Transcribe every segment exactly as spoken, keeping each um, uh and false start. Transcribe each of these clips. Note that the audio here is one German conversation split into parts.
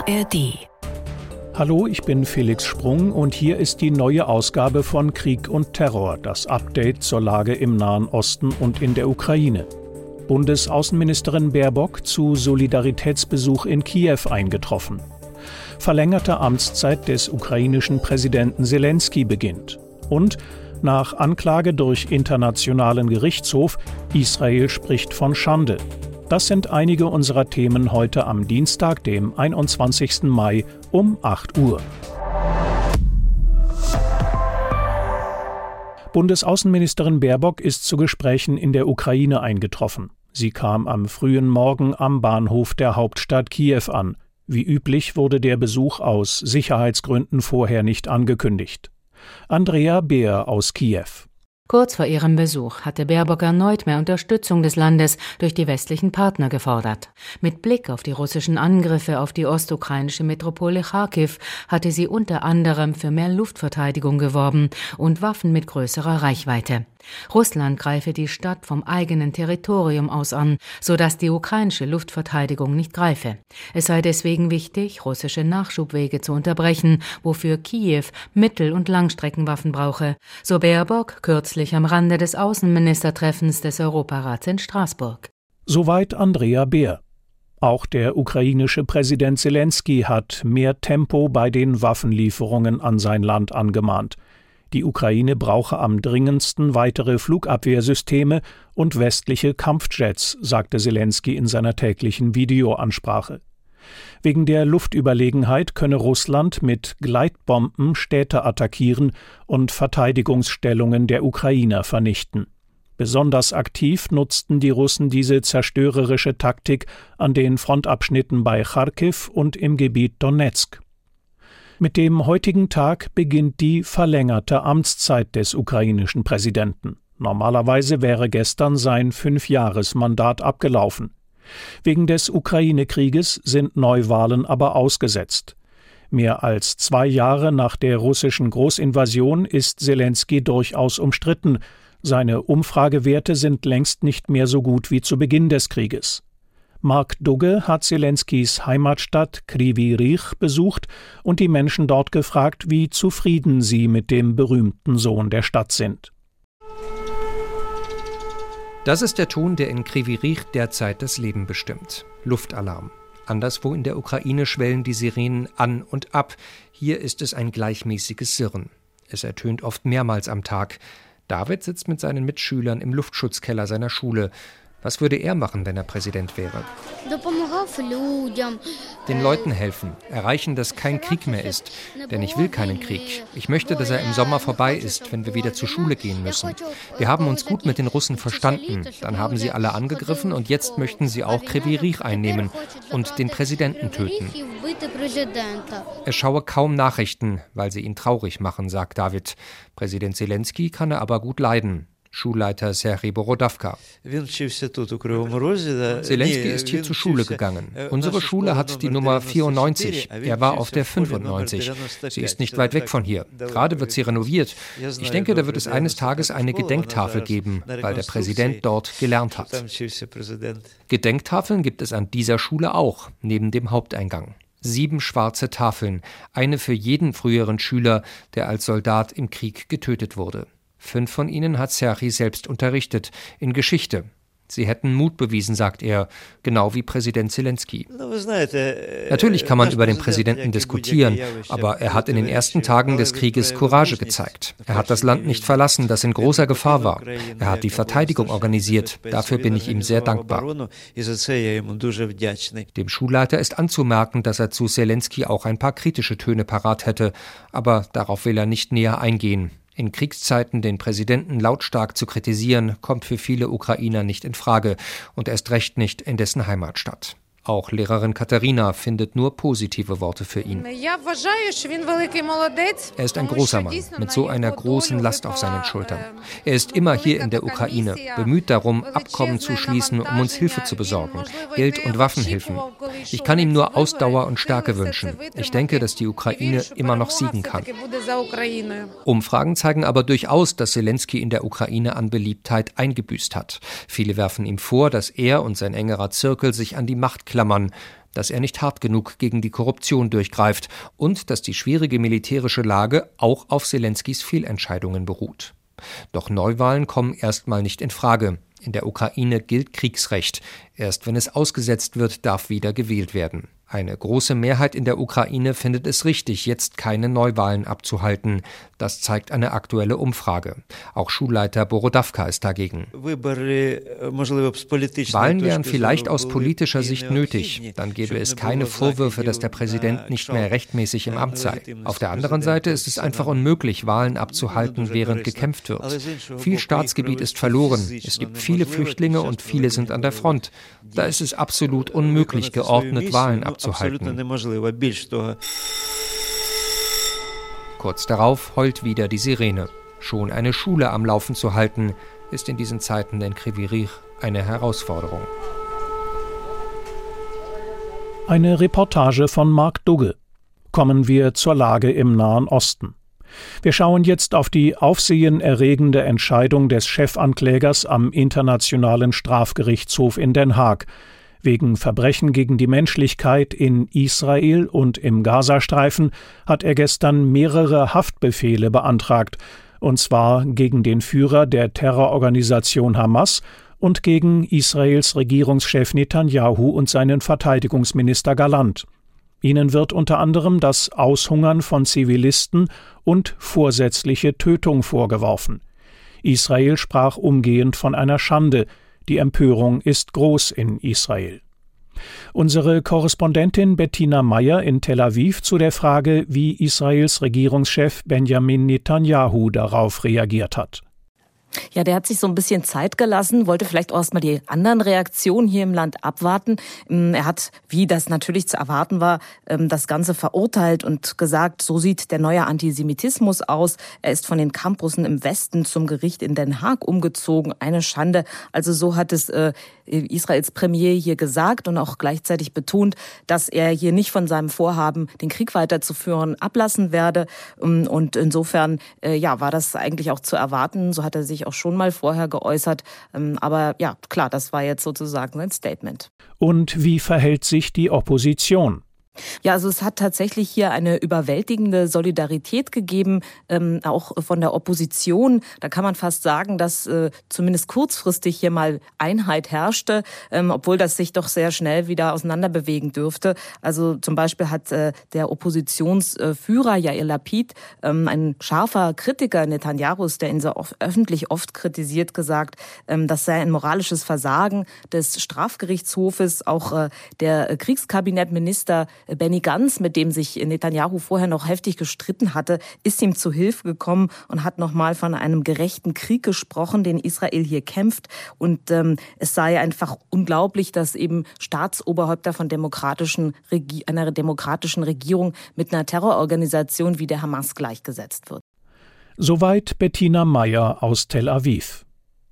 A R D. Hallo, ich bin Felix Sprung und hier ist die neue Ausgabe von Krieg und Terror, das Update zur Lage im Nahen Osten und in der Ukraine. Bundesaußenministerin Baerbock zu Solidaritätsbesuch in Kiew eingetroffen. Verlängerte Amtszeit des ukrainischen Präsidenten Selenskyj beginnt. Und nach Anklage durch Internationalen Gerichtshof, Israel spricht von Schande. Das sind einige unserer Themen heute am Dienstag, dem einundzwanzigsten Mai um acht Uhr. Bundesaußenministerin Baerbock ist zu Gesprächen in der Ukraine eingetroffen. Sie kam am frühen Morgen am Bahnhof der Hauptstadt Kiew an. Wie üblich wurde der Besuch aus Sicherheitsgründen vorher nicht angekündigt. Andrea Beer aus Kiew. Kurz vor ihrem Besuch hatte Baerbock erneut mehr Unterstützung des Landes durch die westlichen Partner gefordert. Mit Blick auf die russischen Angriffe auf die ostukrainische Metropole Charkiw hatte sie unter anderem für mehr Luftverteidigung geworben und Waffen mit größerer Reichweite. Russland greife die Stadt vom eigenen Territorium aus an, sodass die ukrainische Luftverteidigung nicht greife. Es sei deswegen wichtig, russische Nachschubwege zu unterbrechen, wofür Kiew Mittel- und Langstreckenwaffen brauche, so Baerbock kürzlich am Rande des Außenministertreffens des Europarats in Straßburg. Soweit Andrea Beer. Auch der ukrainische Präsident Selenskyj hat mehr Tempo bei den Waffenlieferungen an sein Land angemahnt. Die Ukraine brauche am dringendsten weitere Flugabwehrsysteme und westliche Kampfjets, sagte Selenskyj in seiner täglichen Videoansprache. Wegen der Luftüberlegenheit könne Russland mit Gleitbomben Städte attackieren und Verteidigungsstellungen der Ukrainer vernichten. Besonders aktiv nutzten die Russen diese zerstörerische Taktik an den Frontabschnitten bei Charkiw und im Gebiet Donezk. Mit dem heutigen Tag beginnt die verlängerte Amtszeit des ukrainischen Präsidenten. Normalerweise wäre gestern sein Fünfjahresmandat abgelaufen. Wegen des Ukraine-Krieges sind Neuwahlen aber ausgesetzt. Mehr als zwei Jahre nach der russischen Großinvasion ist Selenskyj durchaus umstritten. Seine Umfragewerte sind längst nicht mehr so gut wie zu Beginn des Krieges. Mark Dugge hat Selenskys Heimatstadt Kryvyi Rih besucht und die Menschen dort gefragt, wie zufrieden sie mit dem berühmten Sohn der Stadt sind. Das ist der Ton, der in Kryvyi Rih derzeit das Leben bestimmt. Luftalarm. Anderswo in der Ukraine schwellen die Sirenen an und ab. Hier ist es ein gleichmäßiges Sirren. Es ertönt oft mehrmals am Tag. David sitzt mit seinen Mitschülern im Luftschutzkeller seiner Schule. Was würde er machen, wenn er Präsident wäre? Den Leuten helfen, erreichen, dass kein Krieg mehr ist. Denn ich will keinen Krieg. Ich möchte, dass er im Sommer vorbei ist, wenn wir wieder zur Schule gehen müssen. Wir haben uns gut mit den Russen verstanden. Dann haben sie alle angegriffen und jetzt möchten sie auch Kryvyi Rih einnehmen und den Präsidenten töten. Er schaue kaum Nachrichten, weil sie ihn traurig machen, sagt David. Präsident Selenskyj kann er aber gut leiden. Schulleiter Serhij Borodawka. Selenskyj ist hier zur Schule gegangen. Unsere Schule hat die Nummer vierundneunzig. Er war auf der fünfundneunzig. Sie ist nicht weit weg von hier. Gerade wird sie renoviert. Ich denke, da wird es eines Tages eine Gedenktafel geben, weil der Präsident dort gelernt hat. Gedenktafeln gibt es an dieser Schule auch, neben dem Haupteingang. Sieben schwarze Tafeln, eine für jeden früheren Schüler, der als Soldat im Krieg getötet wurde. Fünf von ihnen hat Serhij selbst unterrichtet, in Geschichte. Sie hätten Mut bewiesen, sagt er, genau wie Präsident Selenskyj. Natürlich kann man über den Präsidenten diskutieren, aber er hat in den ersten Tagen des Krieges Courage gezeigt. Er hat das Land nicht verlassen, das in großer Gefahr war. Er hat die Verteidigung organisiert. Dafür bin ich ihm sehr dankbar. Dem Schulleiter ist anzumerken, dass er zu Selenskyj auch ein paar kritische Töne parat hätte, aber darauf will er nicht näher eingehen. In Kriegszeiten den Präsidenten lautstark zu kritisieren, kommt für viele Ukrainer nicht in Frage und erst recht nicht in dessen Heimatstadt. Auch Lehrerin Katharina findet nur positive Worte für ihn. Er ist ein großer Mann mit so einer großen Last auf seinen Schultern. Er ist immer hier in der Ukraine, bemüht darum, Abkommen zu schließen, um uns Hilfe zu besorgen, Geld- und Waffenhilfen. Ich kann ihm nur Ausdauer und Stärke wünschen. Ich denke, dass die Ukraine immer noch siegen kann. Umfragen zeigen aber durchaus, dass Selenskyj in der Ukraine an Beliebtheit eingebüßt hat. Viele werfen ihm vor, dass er und sein engerer Zirkel sich an die Macht klammern. dass er nicht hart genug gegen die Korruption durchgreift und dass die schwierige militärische Lage auch auf Selenskys Fehlentscheidungen beruht. Doch Neuwahlen kommen erstmal nicht in Frage. In der Ukraine gilt Kriegsrecht. Erst wenn es ausgesetzt wird, darf wieder gewählt werden. Eine große Mehrheit in der Ukraine findet es richtig, jetzt keine Neuwahlen abzuhalten. Das zeigt eine aktuelle Umfrage. Auch Schulleiter Borodawka ist dagegen. Wahlen wären vielleicht aus politischer Sicht nötig. Dann gäbe es keine Vorwürfe, dass der Präsident nicht mehr rechtmäßig im Amt sei. Auf der anderen Seite ist es einfach unmöglich, Wahlen abzuhalten, während gekämpft wird. Viel Staatsgebiet ist verloren. Es gibt viele Flüchtlinge und viele sind an der Front. Da ist es absolut unmöglich, geordnet Wahlen abzuhalten. Kurz darauf heult wieder die Sirene. Schon eine Schule am Laufen zu halten, ist in diesen Zeiten in Kryvyi Rih eine Herausforderung. Eine Reportage von Mark Dugge. Kommen wir zur Lage im Nahen Osten. Wir schauen jetzt auf die aufsehenerregende Entscheidung des Chefanklägers am Internationalen Strafgerichtshof in Den Haag. Wegen Verbrechen gegen die Menschlichkeit in Israel und im Gazastreifen hat er gestern mehrere Haftbefehle beantragt, und zwar gegen den Führer der Terrororganisation Hamas und gegen Israels Regierungschef Netanyahu und seinen Verteidigungsminister Gallant. Ihnen wird unter anderem das Aushungern von Zivilisten und vorsätzliche Tötung vorgeworfen. Israel sprach umgehend von einer Schande. Die Empörung ist groß in Israel. Unsere Korrespondentin Bettina Meyer in Tel Aviv zu der Frage, wie Israels Regierungschef Benjamin Netanyahu darauf reagiert hat. Ja, der hat sich so ein bisschen Zeit gelassen, wollte vielleicht auch erstmal die anderen Reaktionen hier im Land abwarten. Er hat, wie das natürlich zu erwarten war, das Ganze verurteilt und gesagt, so sieht der neue Antisemitismus aus. Er ist von den Campussen im Westen zum Gericht in Den Haag umgezogen. Eine Schande. Also so hat es äh, Israels Premier hier gesagt und auch gleichzeitig betont, dass er hier nicht von seinem Vorhaben, den Krieg weiterzuführen, ablassen werde. Und insofern äh, ja, war das eigentlich auch zu erwarten. So hat er sich auch schon mal vorher geäußert. Aber ja, klar, das war jetzt sozusagen sein Statement. Und wie verhält sich die Opposition? Ja, also es hat tatsächlich hier eine überwältigende Solidarität gegeben, ähm, auch von der Opposition. Da kann man fast sagen, dass äh, zumindest kurzfristig hier mal Einheit herrschte, ähm, obwohl das sich doch sehr schnell wieder auseinanderbewegen dürfte. Also zum Beispiel hat äh, der Oppositionsführer Yair Lapid, ähm, ein scharfer Kritiker Netanyahus, der ihn so oft, öffentlich oft kritisiert, gesagt, ähm, das sei ein moralisches Versagen des Strafgerichtshofes. Auch äh, der Kriegskabinettminister Benny Gantz, mit dem sich Netanyahu vorher noch heftig gestritten hatte, ist ihm zu Hilfe gekommen und hat nochmal von einem gerechten Krieg gesprochen, den Israel hier kämpft. Und ähm, es sei einfach unglaublich, dass eben Staatsoberhäupter von demokratischen Regi- einer demokratischen Regierung mit einer Terrororganisation wie der Hamas gleichgesetzt wird. Soweit Bettina Meyer aus Tel Aviv.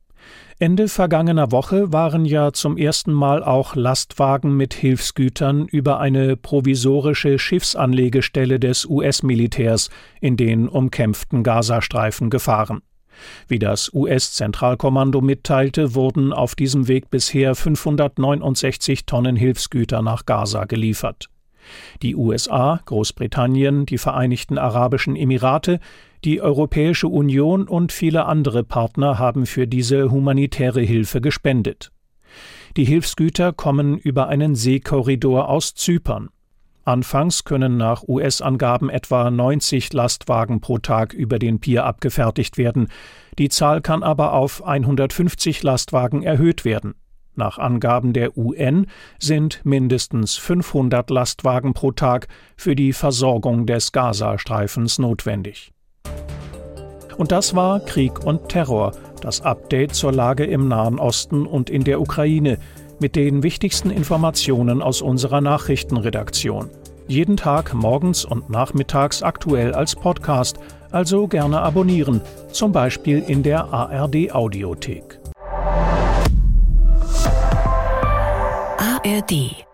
Ende vergangener Woche waren ja zum ersten Mal auch Lastwagen mit Hilfsgütern über eine provisorische Schiffsanlegestelle des U S-Militärs in den umkämpften Gazastreifen gefahren. Wie das U S-Zentralkommando mitteilte, wurden auf diesem Weg bisher fünfhundertneunundsechzig Tonnen Hilfsgüter nach Gaza geliefert. Die U S A, Großbritannien, die Vereinigten Arabischen Emirate, die Europäische Union und viele andere Partner haben für diese humanitäre Hilfe gespendet. Die Hilfsgüter kommen über einen Seekorridor aus Zypern. Anfangs können nach U S-Angaben etwa neunzig Lastwagen pro Tag über den Pier abgefertigt werden. Die Zahl kann aber auf hundertfünfzig Lastwagen erhöht werden. Nach Angaben der U N sind mindestens fünfhundert Lastwagen pro Tag für die Versorgung des Gazastreifens notwendig. Und das war Krieg und Terror, das Update zur Lage im Nahen Osten und in der Ukraine, mit den wichtigsten Informationen aus unserer Nachrichtenredaktion. Jeden Tag morgens und nachmittags aktuell als Podcast, also gerne abonnieren, zum Beispiel in der A R D-Audiothek. A R D